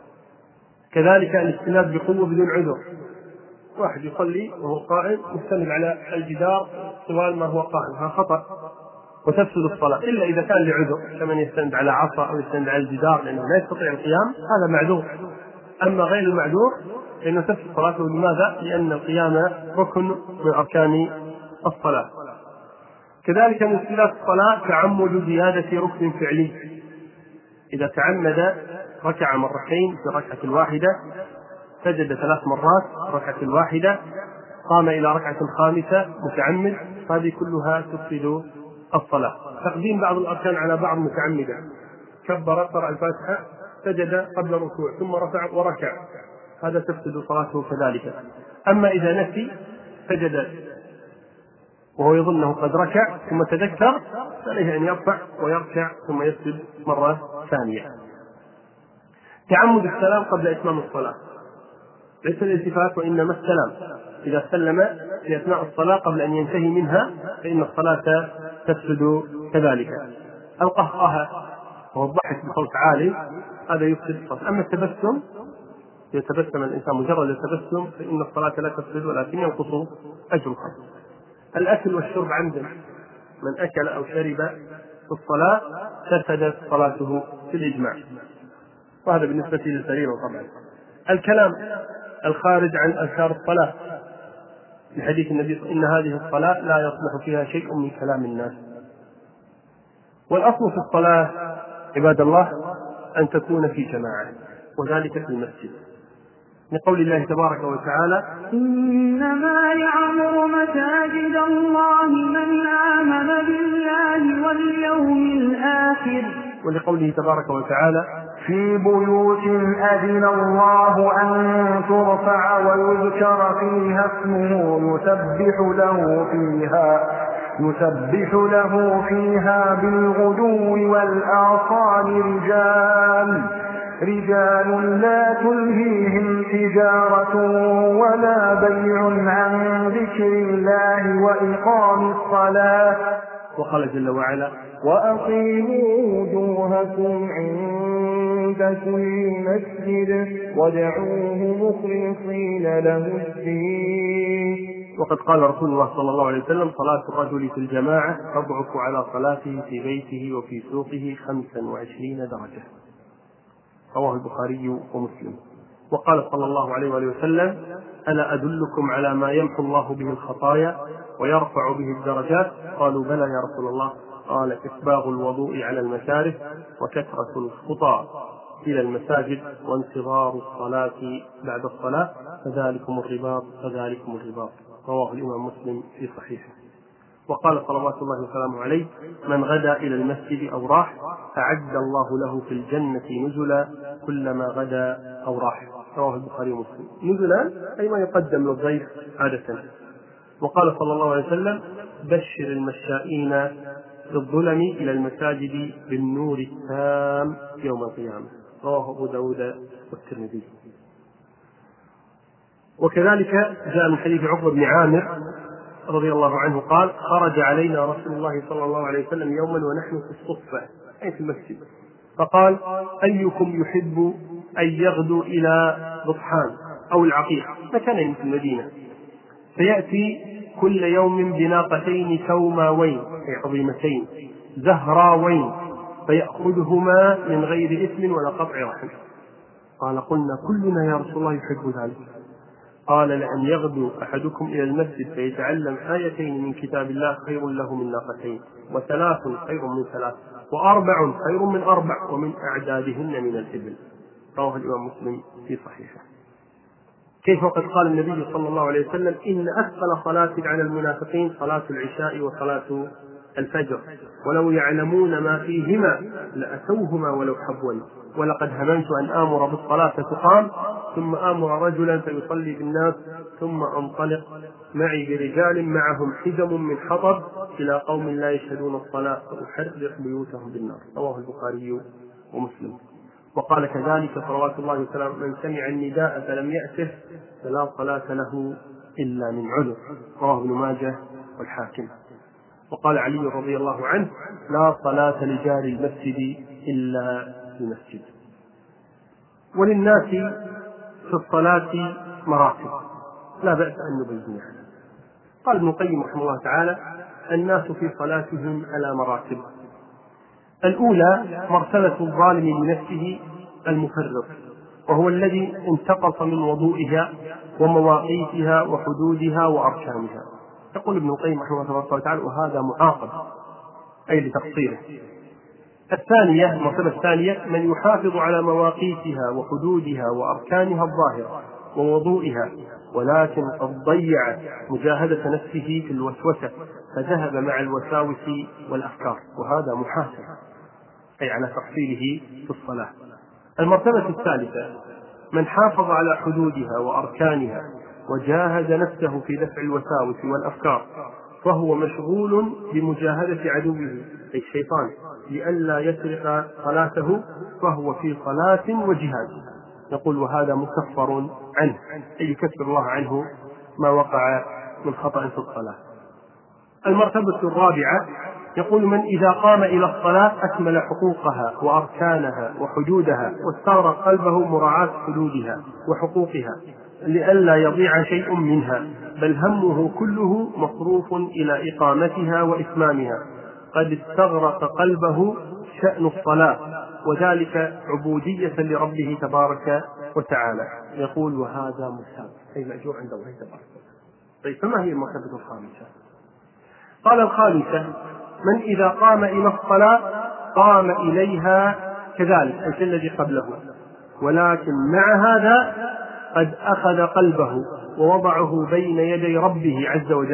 كذلك الاستناد بقوة بدون عذر، واحد يصلي وهو قائم مستند على الجدار طوال ما هو قائم، هذا خطأ وتفسد الصلاة، إلا إذا كان لعذر كمن يستند على عصا أو يستند على الجدار لأنه لا يستطيع القيام، هذا معذور. أما غير المعذور فإنه تفسد صلاته. لماذا؟ لأن القيام ركن من أركان الصلاة. كذلك من مفسدات الصلاة تعمد زيادة ركن فعلي، إذا تعمد ركع مرتين في الركعة الواحدة، سجد 3 مرات ركعة الواحدة، قام إلى ركعة خامسة متعمد، هذه كلها تفسد الصلاة. تقديم بعض الأركان على بعض متعمدا، كبر قرأ الفاتحة سجد قبل الركوع ثم رفع وركع، هذا تفسد صلاته كذلك. أما إذا نسي سجد وهو يظن أنه قد ركع ثم تذكر فعليه أن يرفع ويركع ثم يسجد مرة ثانية. تعمد السلام قبل إتمام الصلاة، ليس الالتفات وإنما السلام، إذا سلم في أثناء الصلاة قبل أن ينتهي منها فإن الصلاة تفسد كذلك. القهقهة وهو الضحك بصوت عالي، هذا يفسد الصلاة. أما التبسم، يتبسم الإنسان مجرد التبسم فإن الصلاة لا تفسد ولكن ينقص أجرها. الأكل والشرب عمدا، من أكل أو شرب في الصلاة فسدت صلاته في الإجماع، وهذا بالنسبة للفريضة طبعا. الكلام الخارج عن أذكار الصلاة، لحديث النبي إن هذه الصلاة لا يصلح فيها شيء من كلام الناس. والأصل في الصلاة عباد الله أن تكون في جماعة، وذلك في المسجد، لقول الله تبارك وتعالى: إنما يعمر مساجد الله من آمن بالله واليوم الآخر ولقوله تبارك وتعالى: في بيوت أذن الله أن ترفع ويذكر فيها اسمه يسبح له فيها بالغدو والآصال رجال لا تلهيهم تجارة ولا بيع عن ذكر الله وإقام الصلاة. وقال جل وعلا: وأقيموا وجوهكم عند كل مسجد وادعوه مخلصين له الدين. وقد قال رسول الله صلى الله عليه وسلم: صلاة الرجل في الجماعة تضعف على صلاته في بيته وفي سوقه 25 درجة. رواه البخاري ومسلم. وقال صلى الله عليه وآله وسلم: ألا أدلكم على ما يمحو الله به الخطايا ويرفع به الدرجات؟ قالوا: بلى يا رسول الله. قال: إسباغ الوضوء على المشارف وكثرة الخطى إلى المساجد وانتظار الصلاة بعد الصلاة فذلكم الرباط. رواه الإمام مسلم في صحيحه. وقال صلوات الله وسلامه عليه: من غدا إلى المسجد أو راح أعد الله له في الجنة نزلا كلما غدا أو راح. رواه البخاري ومسلم. نزلا أي ما يقدم للضيف عادة. وقال صلى الله عليه وسلم: بشر المشائين في الظلم إلى المساجد بالنور التام يوم القيامة. رواه أبو داود والترمذي. وكذلك جاء من حديث عقبة بن عامر رضي الله عنه قال: خرج علينا رسول الله صلى الله عليه وسلم يوما ونحن في الصفة أي في المسجد، فقال: أيكم يحب أن يغدو إلى بطحان أو العقيق مكان في المدينة فيأتي كل يوم بناقتين كوماوين أي عظيمتين زهراوين فيأخذهما من غير إثم ولا قطع رحم؟ قال: قلنا كلنا يا رسول الله يحب ذلك. قال: لأن يغدو أحدكم إلى المسجد فيتعلم آيتين من كتاب الله خير له من ناقتين، وثلاث خير من ثلاث، وأربع خير من أربع، ومن أعدادهن من الإبل. رواه الإمام مسلم في صحيحه. كيف وقد قال النبي صلى الله عليه وسلم: إن أثقل صلاة على المنافقين صلاة العشاء وصلاة الفجر، ولو يعلمون ما فيهما لأتوهما ولو حبوا، ولقد هممت أن آمر بالصلاة فتقام ثم آمر رجلا فيصلي بالناس ثم أنطلق معي برجال معهم حزم من حطب إلى قوم لا يشهدون الصلاة فأحرق بيوتهم بالنار. رواه البخاري ومسلم. وقال كذلك صلوات الله وسلامه: من سمع النداء فلم يأته فلا صلاة له إلا من عذر. رواه ابن ماجه والحاكم. وقال علي رضي الله عنه: لا صلاة لجار المسجد إلا في مسجد. وللناس في الصلاة مراتب لا بأس أن نبينها. قال ابن القيم رحمه الله تعالى: الناس في صلاتهم على مراتب. الأولى مرتبة الظالم لنفسه المفرط، وهو الذي انتقص من وضوئها ومواقيتها وحدودها وأركانها. يقول ابن القيم رحمه الله تعالى: وهذا معاقب أي لتقصيره. الثانية المرتبة الثانية من يحافظ على مواقيتها وحدودها وأركانها الظاهرة ووضوئها، ولكن قد ضيع مجاهدة نفسه في الوسوسة فذهب مع الوساوس والأفكار، وهذا محاسب أي على تقصيره في الصلاة. المرتبة الثالثة من حافظ على حدودها وأركانها وجاهد نفسه في دفع الوساوس والأفكار، فهو مشغول بمجاهدة عدوه أي الشيطان لئلا يسرق صلاته، فهو في صلاة وجهاد. نقول: وهذا مكفر عنه أي يكفر الله عنه ما وقع من خطأ في الصلاة. المرتبة الرابعة يقول: من إذا قام إلى الصلاة أكمل حقوقها وأركانها وحدودها واستغرق قلبه مراعاة حدودها وحقوقها لئلا يضيع شيء منها، بل همه كله مصروف إلى إقامتها وإتمامها، قد استغرق قلبه شأن الصلاة، وذلك عبودية لربه تبارك وتعالى. يقول: وهذا مساب أي مأجور عند الله تبارك وتعالى. طيب، فما هي المرتبة الخامسة؟ قال: الخامسة من إذا قام إلى الصلاة قام إليها كذلك أي الذي قبله، ولكن مع هذا قد أخذ قلبه ووضعه بين يدي ربه عز وجل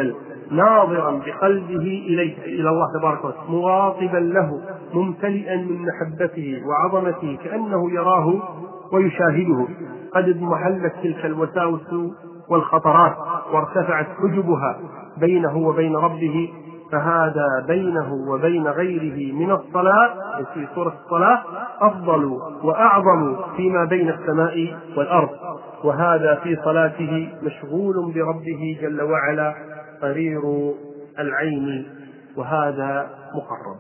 ناظرا بقلبه إلى الله تبارك وتعالى، مراقبا له، ممتلئا من محبته وعظمته، كأنه يراه ويشاهده. قد اضمحلت تلك الوساوس والخطرات وارتفعت حجبها بينه وبين ربه، فهذا بينه وبين غيره من الصلاة في صورة الصلاة أفضل وأعظم فيما بين السماء والأرض، وهذا في صلاته مشغول بربه جل وعلا قرير العين، وهذا مقرب.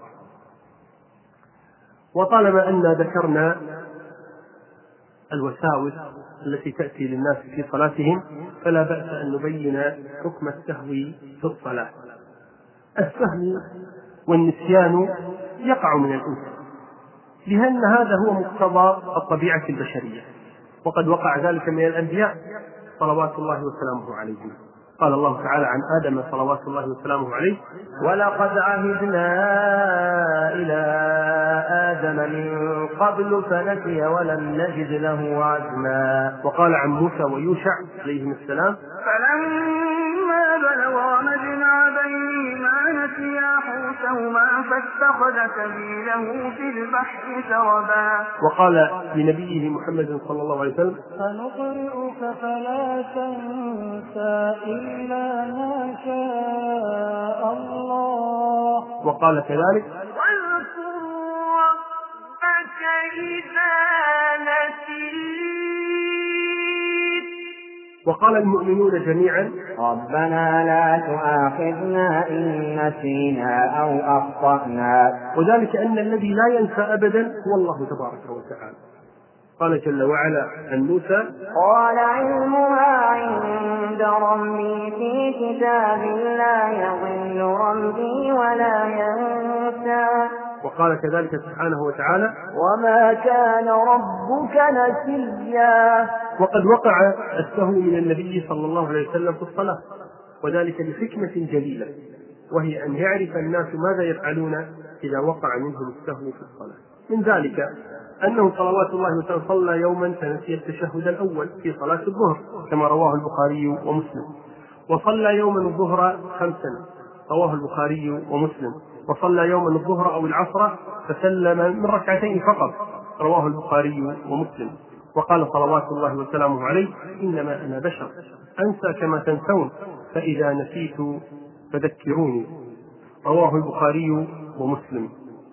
وطالما أن ذكرنا الوساوس التي تأتي للناس في صلاتهم، فلا بأس أن نبين حكم السهو في الصلاة. السهو والنسيان يقع من الإنسان، لأن هذا هو مقتضى الطبيعة البشرية، وقد وقع ذلك من الأنبياء صلوات الله وسلامه عليهم. قال الله تعالى عن آدم صلوات الله وسلامه عليه: ولقد عهدنا إلى آدم من قبل فنسي ولم نجد له عزما. وقال عن موسى ويوشع عليهم السلام: فلما بلغا مجمع بينهما نسيا حوتهما فاتخذ سبيله في البحر سربا. وقال لنبيه محمد صلى الله عليه وسلم: سنقرئك فلا تنسى إلا ما شاء الله. وقال كذلك: واذكر ربك إذا نسيت. وقال المؤمنون جميعا: ربنا لا تؤاخذنا إن نسينا أو أخطأنا. وذلك أن الذي لا ينسى أبدا هو الله تبارك وتعالى. قال جل وعلا عن موسى: قال علمها عند ربي في كتاب لا يضل ربي ولا ينسى. وقال كذلك سبحانه وتعالى: وما كان ربك نسيا. وقد وقع السهو من النبي صلى الله عليه وسلم في الصلاة، وذلك لحكمة جليلة، وهي أن يعرف الناس ماذا يفعلون إذا وقع منهم السهو في الصلاة. من ذلك أنه صلوات الله وسلامه صلى يوما فنسي التشهد الأول في صلاة الظهر كما رواه البخاري ومسلم، وصلى يوما الظهر 5 رواه البخاري ومسلم، وصلى يوما الظهر أو العصر فسلم من 2 فقط رواه البخاري ومسلم. وقال صلوات الله وسلامه عليه: إنما أنا بشر أنسى كما تنسون، فإذا نسيت فذكروني رواه البخاري ومسلم.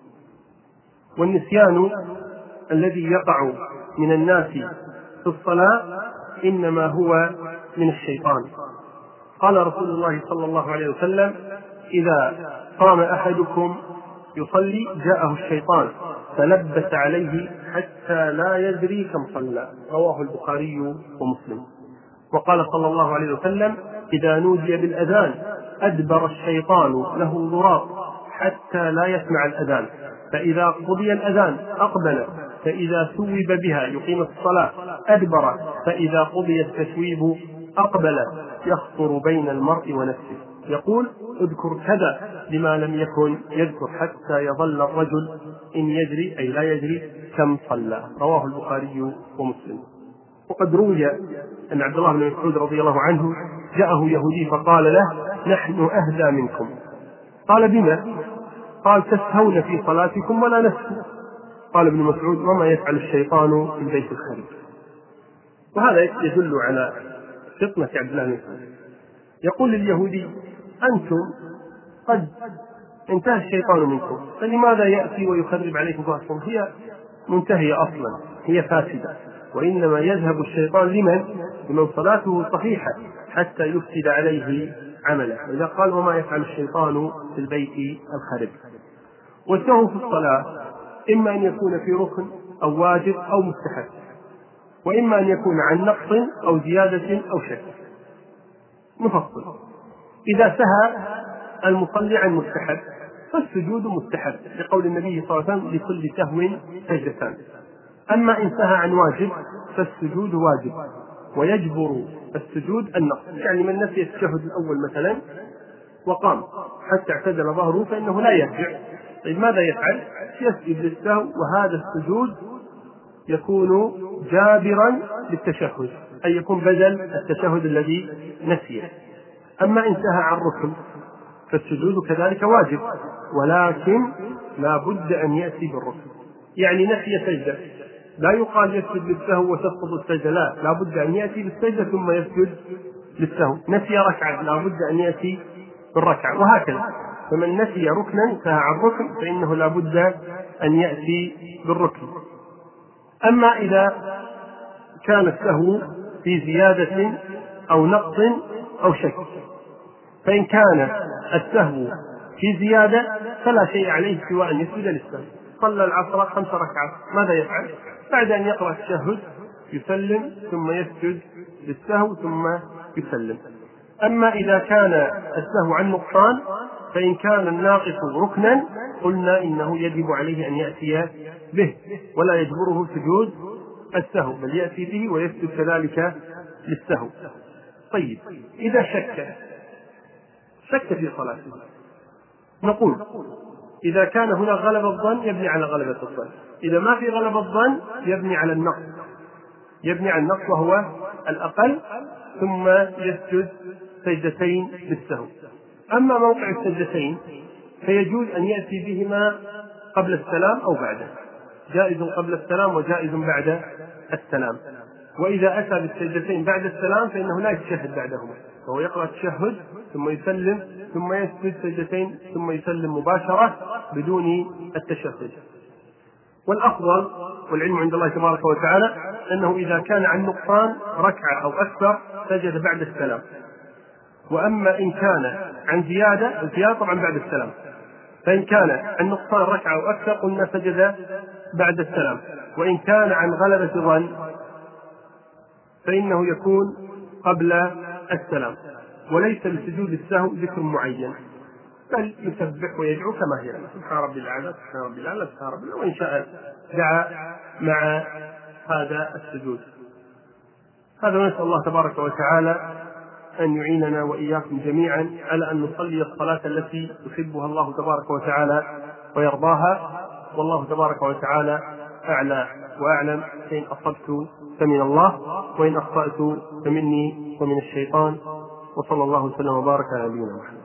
والنسيان الذي يقع من الناس في الصلاة إنما هو من الشيطان. قال رسول الله صلى الله عليه وسلم: إذا قام أحدكم يصلي جاءه الشيطان فلبس عليه حتى لا يدري كم صلى رواه البخاري ومسلم. وقال صلى الله عليه وسلم: إذا نودي بالأذان أدبر الشيطان له ضراط حتى لا يسمع الأذان، فإذا قضي الأذان أقبل، فإذا ثوب بها يقيم الصلاة أدبر، فإذا قضي التثويب أقبل، يخطر بين المرء ونفسه، يقول: اذكر كذا لما لم يكن يذكر، حتى يظل الرجل إن يدري أي لا يدري كم صلى رواه البخاري ومسلم. وقد روي أن عبد الله بن مسعود رضي الله عنه جاءه يهودي فقال له: نحن أهدى منكم. قال: بما؟ قال: تسهون في صلاتكم ولا نسهو. قال ابن مسعود: وما يفعل الشيطان في البيت الخارج. وهذا يدل على فطنة عبد الله بن مسعود. يقول لليهودي: أنتم قد انتهى الشيطان منكم، فلماذا يأتي ويخرب عليكم صلاتكم؟ هي منتهية أصلا، هي فاسدة، وإنما يذهب الشيطان لمن صلاته صحيحة حتى يفسد عليه عمله. إذا قال: وما يفعل الشيطان في البيت الخارج. والسهو في الصلاة إما أن يكون في ركن أو واجب أو مستحب، وإما أن يكون عن نقص أو زيادة أو شك. نفصل: إذا سهى المصلي عن مستحب فالسجود مستحب، لقول النبي صلى الله عليه وسلم: لكل سهو سجدتان. أما إن سهى عن واجب فالسجود واجب، ويجبر السجود النقص. يعني من نسي التشهد الأول مثلا وقام حتى اعتدل ظهره فإنه لا يرجع، طيب ماذا يفعل؟ يسجد للسهو، وهذا السجود يكون جابرا للتشهد، أي يكون بدل التشهد الذي نسيه. أما إن سهى عن ركن فالسجود كذلك واجب، ولكن لا بد أن يأتي بالركن. يعني نسي سجدة لا يقال يسجد للسهو وتسقط السجدة، لا بد أن يأتي بالسجدة ثم يسجد للسهو. نسي ركعة لا بد أن يأتي بالركعة، وهكذا. فمن نسي ركنا سهى عن ركن فإنه لا بد أن يأتي بالركن. أما إذا كان السهو في زيادة أو نقص أو شك، فإن كان السهو في زيادة فلا شيء عليه سوى أن يسجد للسهو. صلى العصر 5 ركعات، ماذا يفعل؟ بعد أن يقرأ التشهد يسلم ثم يسجد للسهو ثم يسلم. أما إذا كان السهو عن نقصان، فإن كان الناقص ركنا قلنا إنه يجب عليه أن يأتي به ولا يجبره سجود السهو، بل يأتي به ويسجد كذلك للسهو. طيب، إذا شك في صلاته، نقول إذا كان هنا غلب الظن يبني على غلبة الظن، إذا ما في غلبة الظن يبني على النقص، وهو الأقل، ثم يسجد سجدتين للسهو. أما موقع السجدتين فيجوز أن يأتي بهما قبل السلام أو بعده، جائز قبل السلام وجائز بعد السلام. وإذا أتى بالسجدتين بعد السلام فإنه لا يتشهد بعدهما، فهو يقرأ التشهد ثم يسلم ثم يسجد سجدتين ثم يسلم مباشرة بدون التشهد. والأفضل والعلم عند الله تبارك وتعالى أنه إذا كان عن نقصان ركعة أو أكثر سجد بعد السلام، وأما إن كان عن زيادة، الزيادة طبعا بعد السلام، فإن كان عن نقصان ركعة أو أكثر قلنا سجد بعد السلام. وإن كان عن غلبة ظن فإنه يكون قبل السلام. وليس لسجود السهو ذكر معين، بل يسبح ويدعو كما هي، سبحان ربي الأعلى سبحان ربي الأعلى سبحان ربي الأعلى، وإن شاء دعا مع هذا السجود. هذا نسأل الله تبارك وتعالى أن يعيننا وإياكم جميعا على أن نصلي الصلاة التي يحبها الله تبارك وتعالى ويرضاها. والله تبارك وتعالى أعلى وأعلم. فإن أصبت فمن الله وإن أخطأت فمني ومن الشيطان. وصلى الله وسلم وبارك على نبينا محمد.